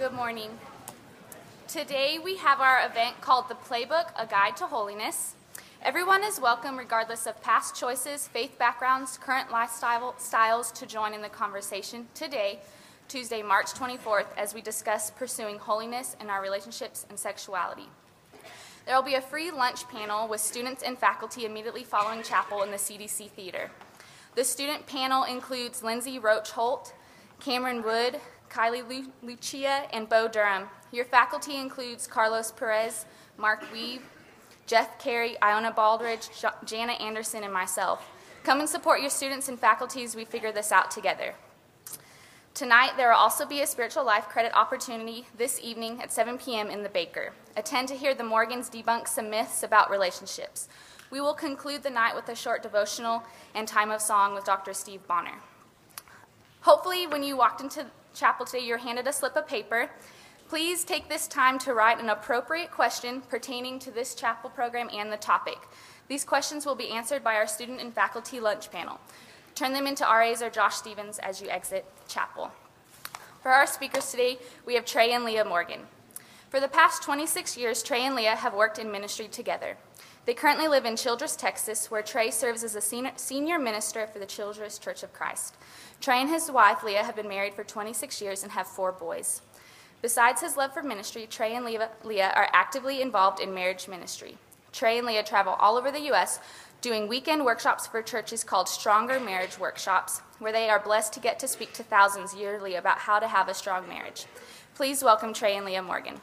Good morning. Today we have our event called The Playbook, A Guide to Holiness. Everyone is welcome regardless of past choices, faith backgrounds, current lifestyle styles to join in the conversation today, Tuesday, March 24th, as we discuss pursuing holiness in our relationships and sexuality. There will be a free lunch panel with students and faculty immediately following chapel in the CDC Theater. The student panel includes Lindsay Roach-Holt, Cameron Wood, Kylie Lucia, and Bo Durham. Your faculty includes Carlos Perez, Mark Weave, Jeff Carey, Iona Baldridge, Jana Anderson, and myself. Come and support your students and faculty as we figure this out together. Tonight, there will also be a spiritual life credit opportunity this evening at 7 p.m. in the Baker. Attend to hear the Morgans debunk some myths about relationships. We will conclude the night with a short devotional and time of song with Dr. Steve Bonner. Hopefully, when you walked into chapel today, you're handed a slip of paper. Please take this time to write an appropriate question pertaining to this chapel program and the topic. These questions will be answered by our student and faculty lunch panel. Turn them into RAs or Josh Stevens as you exit chapel. For our speakers today, we have Trey and Leah Morgan. For the past 26 years, Trey and Leah have worked in ministry together. They currently live in Childress, Texas, where Trey serves as a senior minister for the Childress Church of Christ. Trey and his wife, Leah, have been married for 26 years and have 4 boys. Besides his love for ministry, Trey and Leah are actively involved in marriage ministry. Trey and Leah travel all over the U.S. doing weekend workshops for churches called Stronger Marriage Workshops, where they are blessed to get to speak to thousands yearly about how to have a strong marriage. Please welcome Trey and Leah Morgan.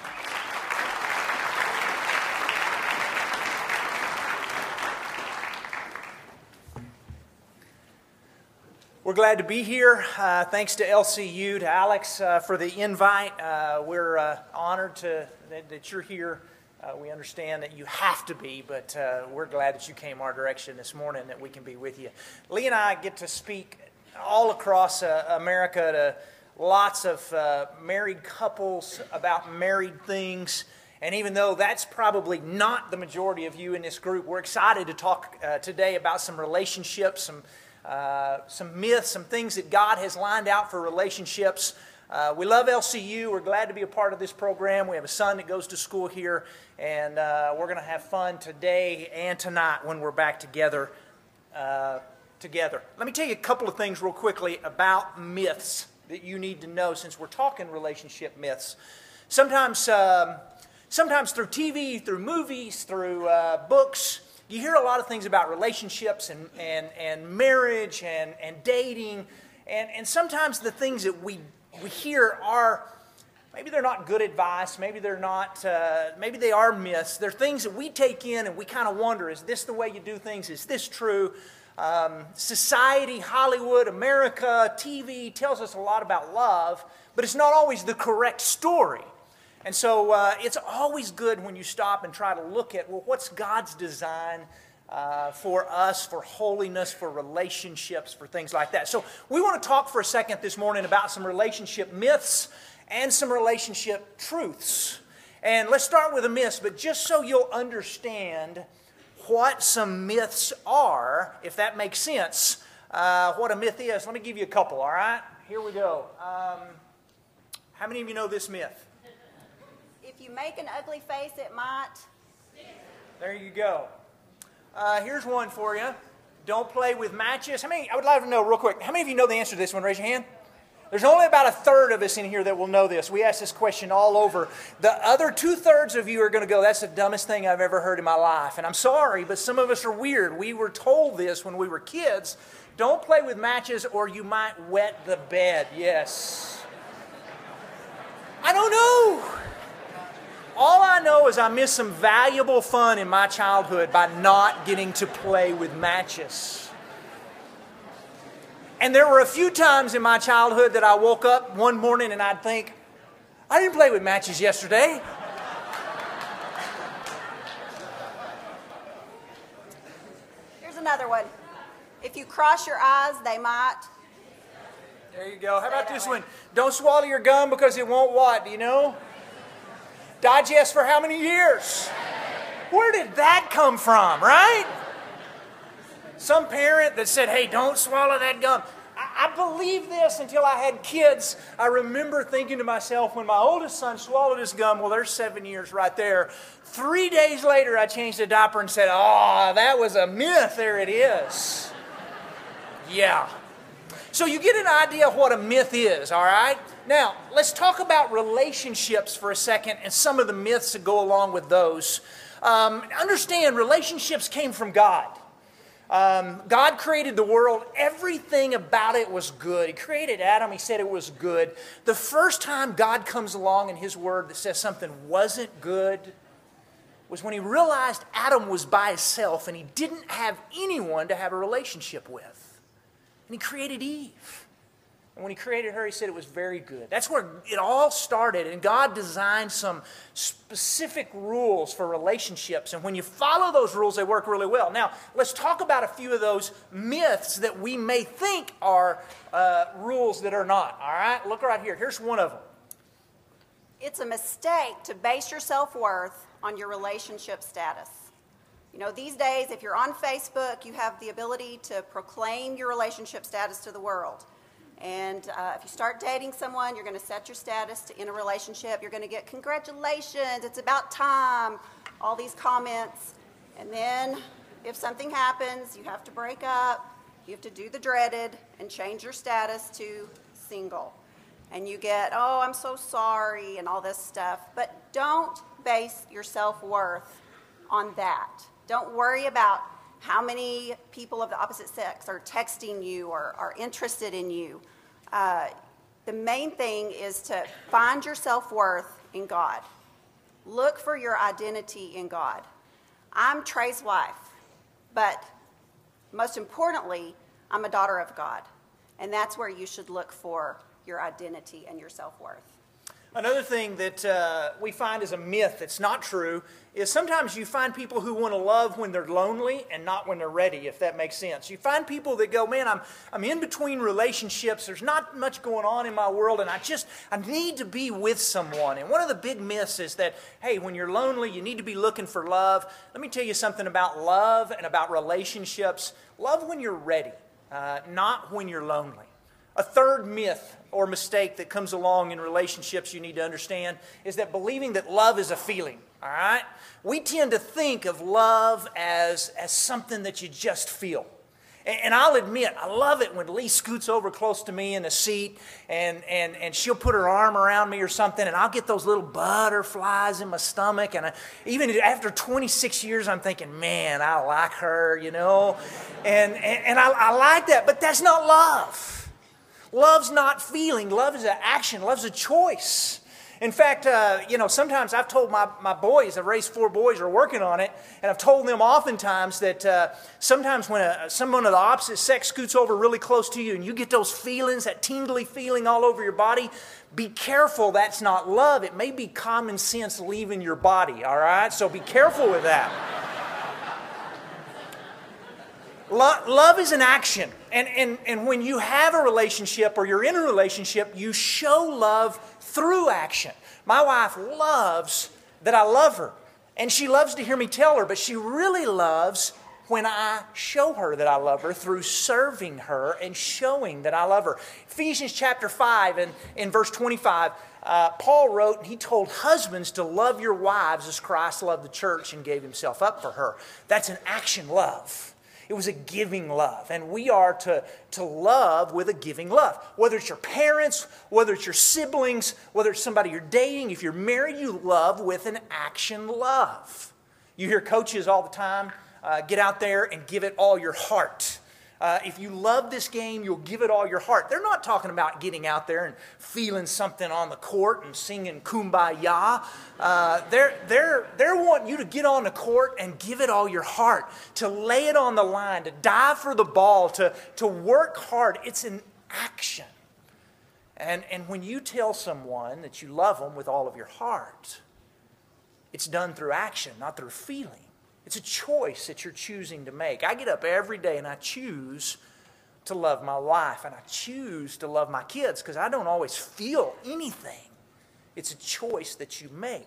We're glad to be here. Thanks to LCU, to Alex for the invite. We're honored that you're here. We understand that you have to be, but we're glad that you came our direction this morning, that we can be with you. Lee and I get to speak all across America to lots of married couples about married things. And even though that's probably not the majority of you in this group, we're excited to talk today about some relationships, some myths, some things that God has lined out for relationships. We love LCU. We're glad to be a part of this program. We have a son that goes to school here, and we're going to have fun today and tonight when we're back together. Let me tell you a couple of things real quickly about myths that you need to know since we're talking relationship myths. Sometimes through TV, through movies, through books, you hear a lot of things about relationships and marriage and dating, and sometimes the things that we hear are, maybe they're not good advice, maybe they're not, maybe they are myths. They're things that we take in and we kind of wonder, is this the way you do things? Is this true? Society, Hollywood, America, TV tells us a lot about love, but it's not always the correct story. And so it's always good when you stop and try to look at, well, what's God's design for us, for holiness, for relationships, for things like that. So we want to talk for a second this morning about some relationship myths and some relationship truths. And let's start with the myths, but just so you'll understand what some myths are, if that makes sense, what a myth is, let me give you a couple, all right? Here we go. How many of you know this myth? If you make an ugly face, it might. There you go. Here's one for you. Don't play with matches. I would like to know real quick, how many of you know the answer to this one? Raise your hand. There's only about a third of us in here that will know this. We ask this question all over. The other 2/3 of you are going to go, that's the dumbest thing I've ever heard in my life. And I'm sorry, but some of us are weird. We were told this when we were kids. Don't play with matches or you might wet the bed. Yes. I don't know. All I know is I missed some valuable fun in my childhood by not getting to play with matches. And there were a few times in my childhood that I woke up one morning and I'd think, I didn't play with matches yesterday. Here's another one. If you cross your eyes, they might. There you go. How about this one? Don't swallow your gum because it won't what? Do you know? Digest for how many years? Where did that come from, right? Some parent that said, hey, don't swallow that gum. I believed this until I had kids. I remember thinking to myself, when my oldest son swallowed his gum, well, there's 7 years right there. 3 days later, I changed the diaper and said, oh, that was a myth. There it is. Yeah. So you get an idea of what a myth is, all right? Now, let's talk about relationships for a second and some of the myths that go along with those. Understand, relationships came from God. God created the world. Everything about it was good. He created Adam. He said it was good. The first time God comes along in His Word that says something wasn't good was when He realized Adam was by himself and he didn't have anyone to have a relationship with. And He created Eve. And when He created her, He said it was very good. That's where it all started. And God designed some specific rules for relationships. And when you follow those rules, they work really well. Now, let's talk about a few of those myths that we may think are rules that are not. All right? Look right here. Here's one of them. It's a mistake to base your self-worth on your relationship status. You know, these days, if you're on Facebook, you have the ability to proclaim your relationship status to the world. And if you start dating someone, you're going to set your status to in a relationship. You're going to get congratulations, it's about time, all these comments. And then if something happens, you have to break up, you have to do the dreaded and change your status to single. And you get, oh, I'm so sorry, and all this stuff. But don't base your self-worth on that. Don't worry about how many people of the opposite sex are texting you or are interested in you. The main thing is to find your self-worth in God. Look for your identity in God. I'm Trey's wife, but most importantly, I'm a daughter of God. And that's where you should look for your identity and your self-worth. Another thing that we find is a myth that's not true is sometimes you find people who want to love when they're lonely and not when they're ready, if that makes sense. You find people that go, man, I'm in between relationships. There's not much going on in my world, and I need to be with someone. And one of the big myths is that, hey, when you're lonely, you need to be looking for love. Let me tell you something about love and about relationships. Love when you're ready, not when you're lonely. A third myth or mistake that comes along in relationships you need to understand is that believing that love is a feeling, all right? We tend to think of love as something that you just feel. And I'll admit, I love it when Lee scoots over close to me in the seat and she'll put her arm around me or something, and I'll get those little butterflies in my stomach. And even after 26 years, I'm thinking, man, I like her, you know? And I like that, but that's not love. Love's not feeling. Love is an action. Love's a choice. In fact, sometimes I've told my boys, I've raised 4 boys who are working on it, and I've told them oftentimes that sometimes when someone of the opposite sex scoots over really close to you and you get those feelings, that tingly feeling all over your body, be careful, that's not love. It may be common sense leaving your body, all right? So be careful with that. Love is an action. And when you have a relationship or you're in a relationship, you show love through action. My wife loves that I love her. And she loves to hear me tell her, but she really loves when I show her that I love her through serving her and showing that I love her. Ephesians chapter 5 and in verse 25, Paul wrote, and he told husbands to love your wives as Christ loved the church and gave himself up for her. That's an action love. It was a giving love, and we are to love with a giving love. Whether it's your parents, whether it's your siblings, whether it's somebody you're dating, if you're married, you love with an action love. You hear coaches all the time, get out there and give it all your heart. If you love this game, you'll give it all your heart. They're not talking about getting out there and feeling something on the court and singing Kumbaya. They're wanting you to get on the court and give it all your heart, to lay it on the line, to die for the ball, to work hard. It's an action. And when you tell someone that you love them with all of your heart, it's done through action, not through feeling. It's a choice that you're choosing to make. I get up every day and I choose to love my wife and I choose to love my kids because I don't always feel anything. It's a choice that you make.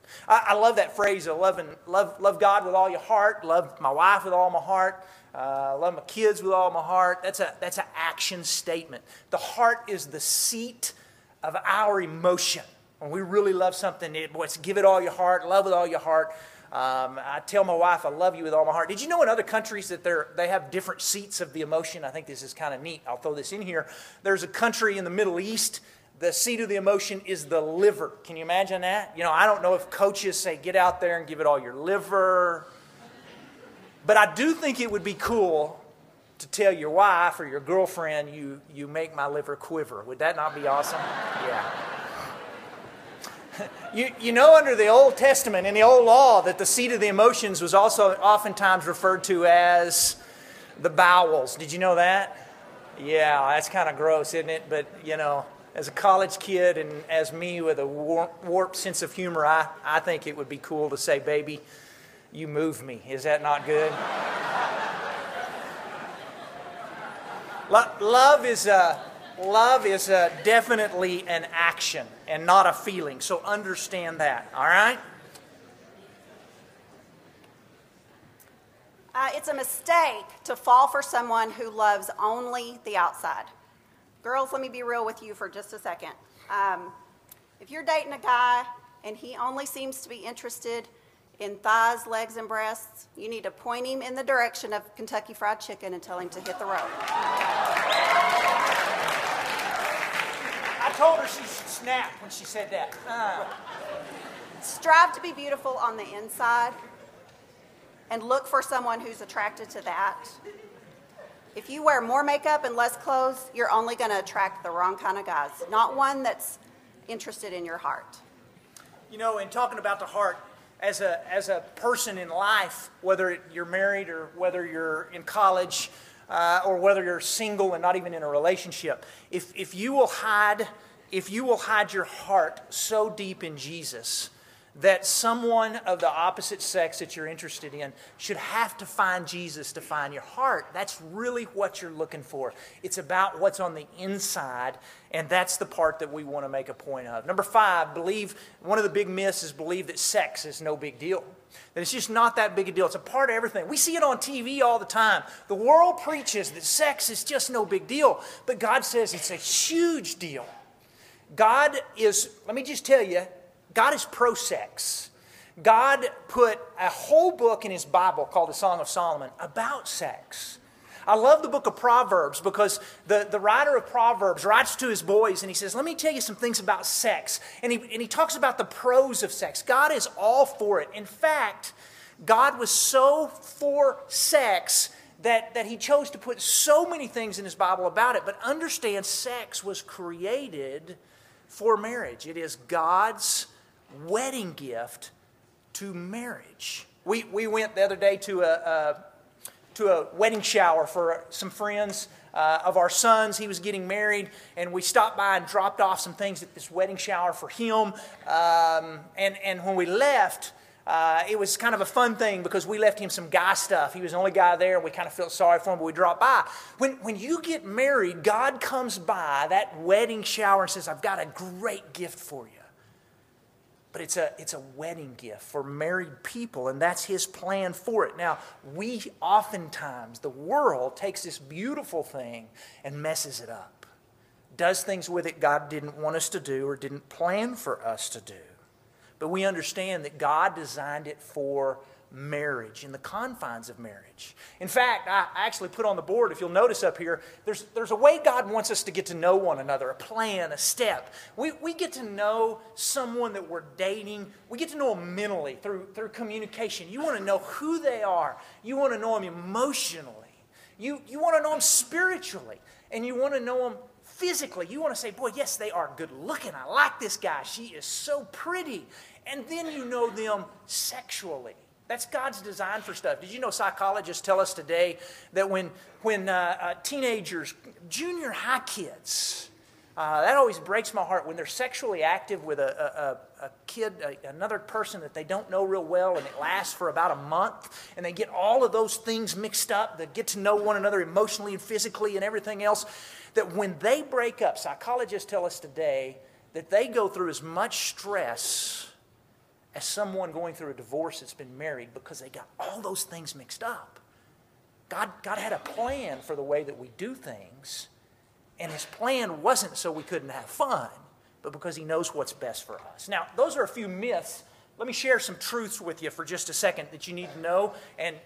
I love that phrase of love God with all your heart, love my wife with all my heart, love my kids with all my heart. That's an action statement. The heart is the seat of our emotion. When we really love something, it's give it all your heart, love with all your heart. I tell my wife I love you with all my heart. Did you know in other countries that they have different seats of the emotion? I think this is kind of neat. I'll throw this in here. There's a country in the Middle East, the seat of the emotion is the liver. Can you imagine that? You know, I don't know if coaches say get out there and give it all your liver. But I do think it would be cool to tell your wife or your girlfriend you make my liver quiver. Would that not be awesome? Yeah. You know, under the Old Testament, in the Old Law, that the seat of the emotions was also oftentimes referred to as the bowels. Did you know that? Yeah, that's kind of gross, isn't it? But, you know, as a college kid and as me with a warped sense of humor, I think it would be cool to say, baby, you move me. Is that not good? Love is definitely an action and not a feeling. So understand that, all right? It's a mistake to fall for someone who loves only the outside. Girls, let me be real with you for just a second. If you're dating a guy and he only seems to be interested in thighs, legs, and breasts, you need to point him in the direction of Kentucky Fried Chicken and tell him to hit the road. I told her she should snap when she said that. Strive to be beautiful on the inside and look for someone who's attracted to that. If you wear more makeup and less clothes, you're only going to attract the wrong kind of guys, not one that's interested in your heart. You know, in talking about the heart, as a person in life, whether you're married or whether you're in college or whether you're single and not even in a relationship, if you will hide your heart so deep in Jesus that someone of the opposite sex that you're interested in should have to find Jesus to find your heart. That's really what you're looking for. It's about what's on the inside, and that's the part that we want to make a point of. Number 5, one of the big myths is believe that sex is no big deal. That it's just not that big a deal. It's a part of everything. We see it on TV all the time. The world preaches that sex is just no big deal, but God says it's a huge deal. God is, let me just tell you, God is pro-sex. God put a whole book in His Bible called the Song of Solomon about sex. I love the book of Proverbs because the writer of Proverbs writes to his boys and he says, let me tell you some things about sex. And he talks about the pros of sex. God is all for it. In fact, God was so for sex that He chose to put so many things in His Bible about it. But understand, sex was created for marriage. It is God's wedding gift to marriage. We went the other day to a wedding shower for some friends of our sons. He was getting married, and we stopped by and dropped off some things at this wedding shower for him. And when we left, it was kind of a fun thing because we left him some guy stuff. He was the only guy there, and we kind of felt sorry for him, but we dropped by. When you get married, God comes by that wedding shower and says, I've got a great gift for you. But it's a wedding gift for married people, and that's His plan for it. Now, the world takes this beautiful thing and messes it up. Does things with it God didn't want us to do or didn't plan for us to do. But we understand that God designed it for marriage, in the confines of marriage. In fact, I actually put on the board, if you'll notice up here, there's a way God wants us to get to know one another, a plan, a step. We get to know someone that we're dating. We get to know them mentally through communication. You want to know who they are. You want to know them emotionally. You want to know them spiritually. And you want to know them physically. You want to say, boy, yes, they are good looking. I like this guy. She is so pretty. And then you know them sexually. That's God's design for stuff. Did you know psychologists tell us today that when teenagers, junior high kids, that always breaks my heart when they're sexually active with a kid, another person that they don't know real well, and it lasts for about a month, and they get all of those things mixed up, they get to know one another emotionally and physically and everything else, that when they break up, psychologists tell us today that they go through as much stress as someone going through a divorce that's been married because they got all those things mixed up. God had a plan for the way that we do things, and his plan wasn't so we couldn't have fun, but because he knows what's best for us. Now, those are a few myths. Let me share some truths with you for just a second that you need to know, and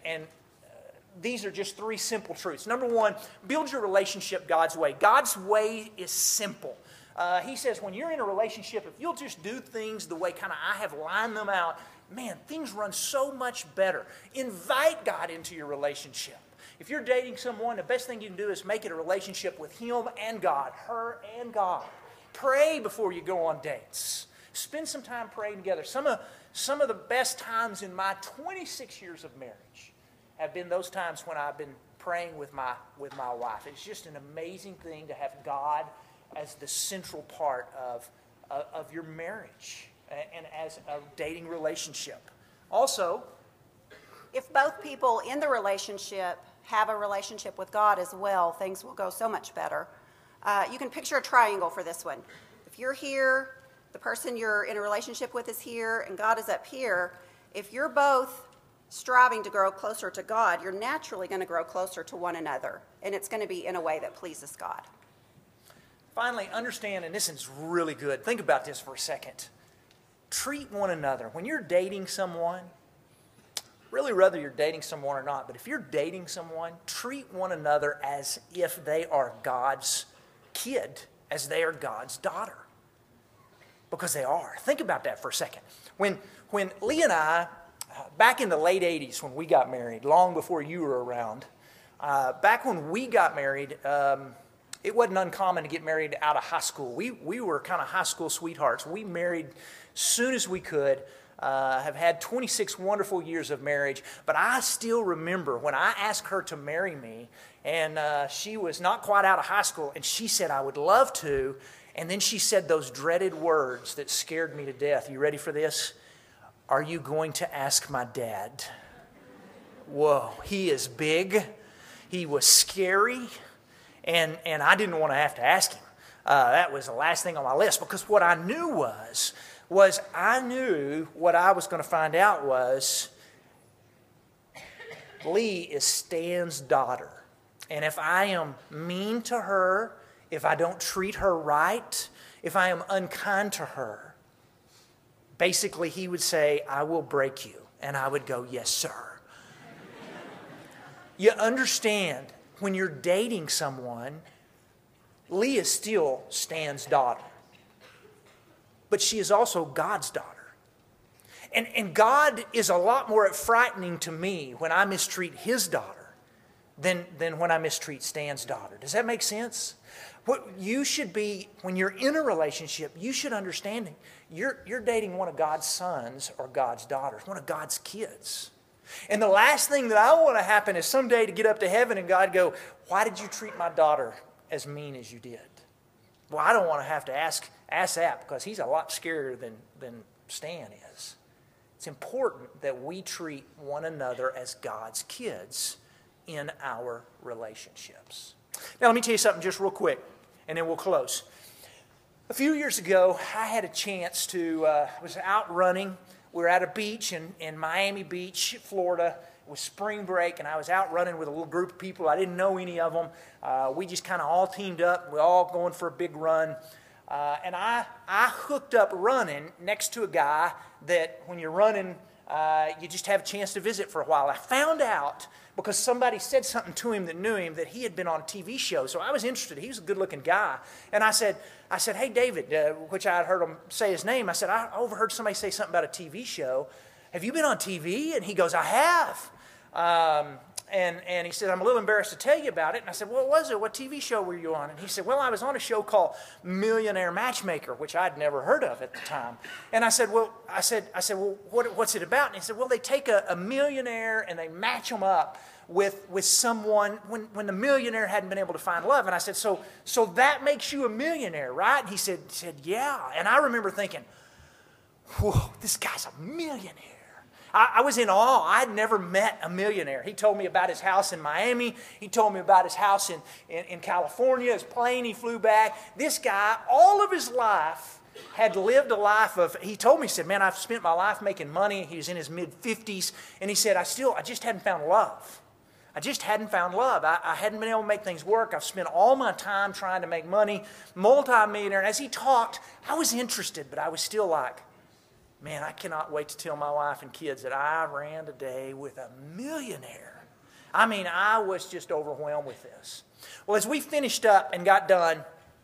these are just 3 simple truths. Number 1, build your relationship God's way. God's way is simple. He says when you're in a relationship, if you'll just do things the way kind of I have lined them out, man, things run so much better. Invite God into your relationship. If you're dating someone, the best thing you can do is make it a relationship with him and God, her and God. Pray before you go on dates. Spend some time praying together. Some of the best times in my 26 years of marriage have been those times when I've been praying with my wife. It's just an amazing thing to have God as the central part of your marriage and as a dating relationship. Also, if both people in the relationship have a relationship with God as well, things will go so much better. You can picture a triangle for this one. If you're here, the person you're in a relationship with is here, and God is up here. If you're both striving to grow closer to God, you're naturally going to grow closer to one another, and it's going to be in a way that pleases God. Finally, understand, and this is really good, think about this for a second. Treat one another. When you're dating someone, really whether you're dating someone or not, but if you're dating someone, treat one another as if they are God's kid, as they are God's daughter. Because they are. Think about that for a second. When Lee and I, back in the late 80s when we got married, long before you were around, back when we got married, it wasn't uncommon to get married out of high school. We were kind of high school sweethearts. We married as soon as we could, have had 26 wonderful years of marriage. But I still remember when I asked her to marry me, and she was not quite out of high school, and she said, I would love to. And then she said those dreaded words that scared me to death. You ready for this? Are you going to ask my dad? Whoa, he is big. He was scary. And I didn't want to have to ask him. That was the last thing on my list, because what I knew was I knew what I was going to find out was Lee is Stan's daughter. And if I am mean to her, if I don't treat her right, if I am unkind to her, basically he would say, I will break you. And I would go, yes, sir. You understand, when you're dating someone, Lee is still Stan's daughter. But she is also God's daughter. And God is a lot more frightening to me when I mistreat his daughter than when I mistreat Stan's daughter. Does that make sense? What you should be, when you're in a relationship, you should understand you're dating one of God's sons or God's daughters, one of God's kids. And the last thing that I want to happen is someday to get up to heaven and God go, why did you treat my daughter as mean as you did? Well, I don't want to have to ask that, because he's a lot scarier than Stan is. It's important that we treat one another as God's kids in our relationships. Now, let me tell you something just real quick, and then we'll close. A few years ago, I had a chance to, was out running. We were at a beach in Miami Beach, Florida. It was spring break, and I was out running with a little group of people. I didn't know any of them. We just kind of all teamed up. We're all going for a big run. And I hooked up running next to a guy that when you're running, you just have a chance to visit for a while. I found out, because somebody said something to him that knew him, that he had been on a TV show. So I was interested. He was a good-looking guy. And I said, hey, David, which I had heard him say his name. I said, I overheard somebody say something about a TV show. Have you been on TV? And he goes, I have. And he said, I'm a little embarrassed to tell you about it. And I said, what was it? What TV show were you on? And he said, well, I was on a show called Millionaire Matchmaker, which I'd never heard of at the time. And I said, well, what's it about? And he said, well, they take a millionaire and they match them up with someone when the millionaire hadn't been able to find love. And I said, so that makes you a millionaire, right? And he said, yeah. And I remember thinking, whoa, this guy's a millionaire. I was in awe. I'd never met a millionaire. He told me about his house in Miami. He told me about his house in California, his plane he flew back. This guy, all of his life, had lived a life of, he told me, he said, man, I've spent my life making money. He was in his mid-50s, and he said, I just hadn't found love. I just hadn't found love. I hadn't been able to make things work. I've spent all my time trying to make money, multi-millionaire. And as he talked, I was interested, but I was still like, man, I cannot wait to tell my wife and kids that I ran today with a millionaire. I mean, I was just overwhelmed with this. Well, as we finished up and got done,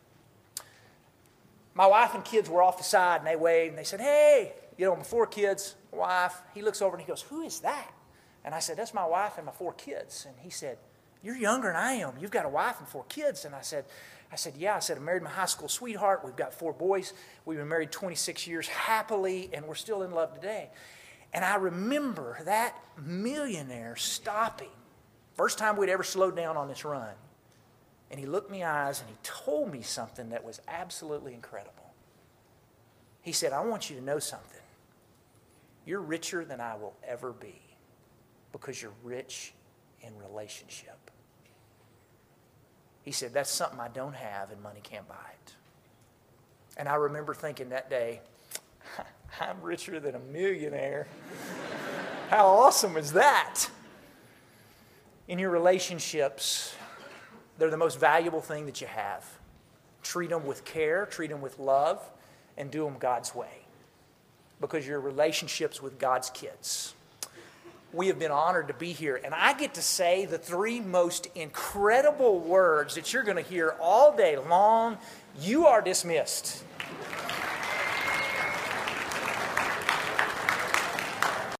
my wife and kids were off the side, and they waved, and they said, hey, my 4 kids, wife. He looks over and he goes, who is that? And I said, that's my wife and my 4 kids. And he said, you're younger than I am. You've got a wife and 4 kids. And I said, yeah. I said, I married my high school sweetheart. We've got 4 boys. We've been married 26 years happily, and we're still in love today. And I remember that millionaire stopping. First time we'd ever slowed down on this run. And he looked me in the eyes and he told me something that was absolutely incredible. He said, I want you to know something. You're richer than I will ever be because you're rich in relationship. He said, that's something I don't have and money can't buy it. And I remember thinking that day, I'm richer than a millionaire. How awesome is that? In your relationships, they're the most valuable thing that you have. Treat them with care, treat them with love, and do them God's way. Because your relationships with God's kids. We have been honored to be here, and I get to say the 3 most incredible words that you're going to hear all day long. You are dismissed.